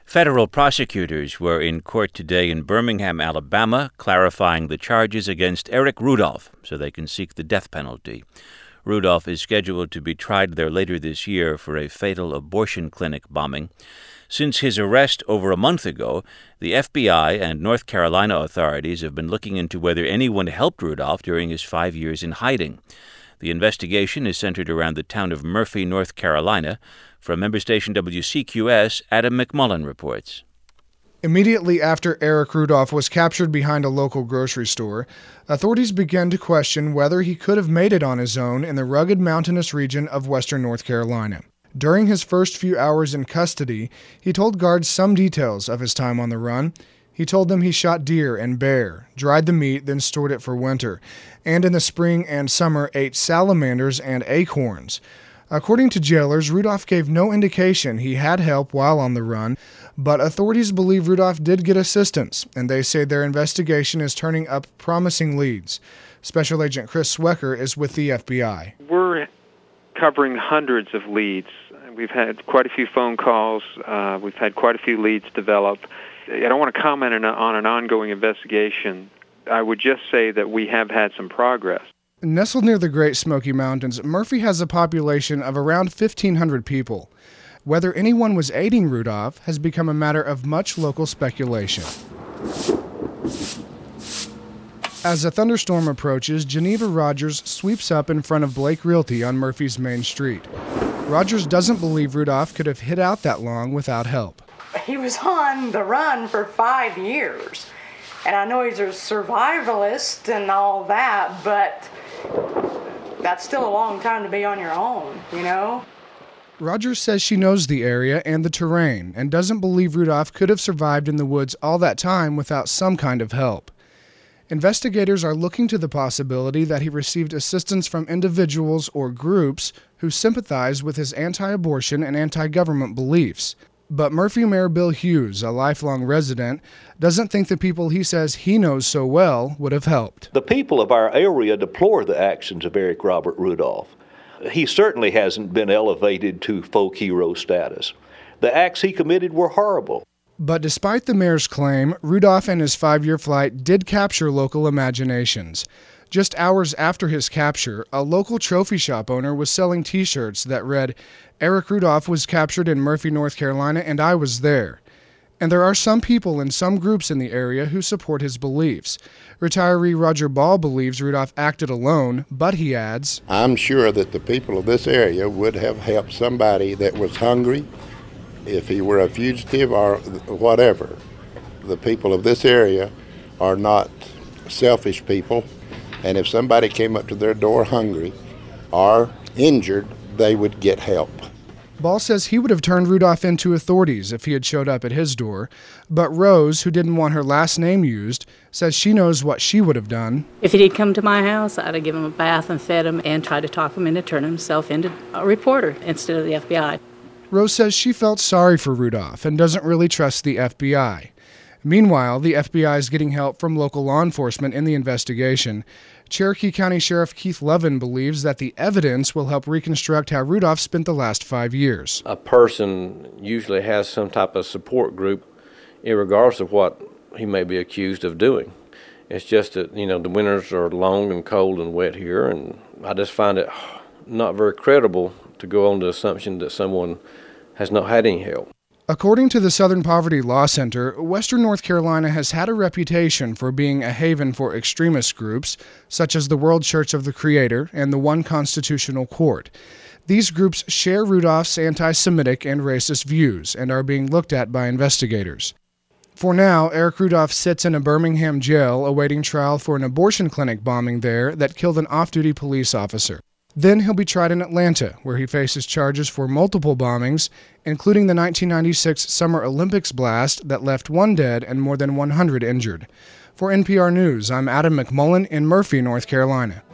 Federal prosecutors were in court today in Birmingham, Alabama, clarifying the charges against Eric Rudolph so they can seek the death penalty. Rudolph is scheduled to be tried there later this year for a fatal abortion clinic bombing. Since his arrest over a month ago, the FBI and North Carolina authorities have been looking into whether anyone helped Rudolph during his 5 years in hiding. The investigation is centered around the town of Murphy, North Carolina. From member station WCQS, Adam McMullen reports. Immediately after Eric Rudolph was captured behind a local grocery store, authorities began to question whether he could have made it on his own in the rugged mountainous region of western North Carolina. During his first few hours in custody, he told guards some details of his time on the run. He told them he shot deer and bear, dried the meat, then stored it for winter, and in the spring and summer ate salamanders and acorns. According to jailers, Rudolph gave no indication he had help while on the run, but authorities believe Rudolph did get assistance, and they say their investigation is turning up promising leads. Special Agent Chris Swecker is with the FBI. We're covering hundreds of leads. We've had quite a few phone calls. We've had quite a few leads develop. I don't want to comment on an ongoing investigation. I would just say that we have had some progress. Nestled near the Great Smoky Mountains, Murphy has a population of around 1,500 people. Whether anyone was aiding Rudolph has become a matter of much local speculation. As a thunderstorm approaches, Geneva Rogers sweeps up in front of Blake Realty on Murphy's main street. Rogers doesn't believe Rudolph could have hid out that long without help. He was on the run for 5 years. And I know he's a survivalist and all that, but that's still a long time to be on your own, you know? Rogers says she knows the area and the terrain and doesn't believe Rudolph could have survived in the woods all that time without some kind of help. Investigators are looking to the possibility that he received assistance from individuals or groups who sympathize with his anti-abortion and anti-government beliefs. But Murphy Mayor Bill Hughes, a lifelong resident, doesn't think the people he says he knows so well would have helped. The people of our area deplore the actions of Eric Robert Rudolph. He certainly hasn't been elevated to folk hero status. The acts he committed were horrible. But despite the mayor's claim, Rudolph and his 5-year flight did capture local imaginations. Just hours after his capture, a local trophy shop owner was selling T-shirts that read, "Eric Rudolph was captured in Murphy, North Carolina, and I was there." And there are some people and some groups in the area who support his beliefs. Retiree Roger Ball believes Rudolph acted alone, but he adds, "I'm sure that the people of this area would have helped somebody that was hungry, if he were a fugitive or whatever. The people of this area are not selfish people, and if somebody came up to their door hungry or injured, they would get help." Ball says he would have turned Rudolph into authorities if he had showed up at his door, but Rose, who didn't want her last name used, says she knows what she would have done. If he had come to my house, I'd have given him a bath and fed him and tried to talk him into turning himself into a reporter instead of the FBI. Rose says she felt sorry for Rudolph and doesn't really trust the FBI. Meanwhile, the FBI is getting help from local law enforcement in the investigation. Cherokee County Sheriff Keith Levin believes that the evidence will help reconstruct how Rudolph spent the last 5 years. A person usually has some type of support group, regardless of what he may be accused of doing. It's just that, the winters are long and cold and wet here, and I just find it not very credible to go on the assumption that someone has not had any help. According to the Southern Poverty Law Center, Western North Carolina has had a reputation for being a haven for extremist groups, such as the World Church of the Creator and the One Constitutional Court. These groups share Rudolph's anti-Semitic and racist views and are being looked at by investigators. For now, Eric Rudolph sits in a Birmingham jail awaiting trial for an abortion clinic bombing there that killed an off-duty police officer. Then he'll be tried in Atlanta, where he faces charges for multiple bombings, including the 1996 Summer Olympics blast that left 1 dead and more than 100 injured. For NPR News, I'm Adam McMullen in Murphy, North Carolina.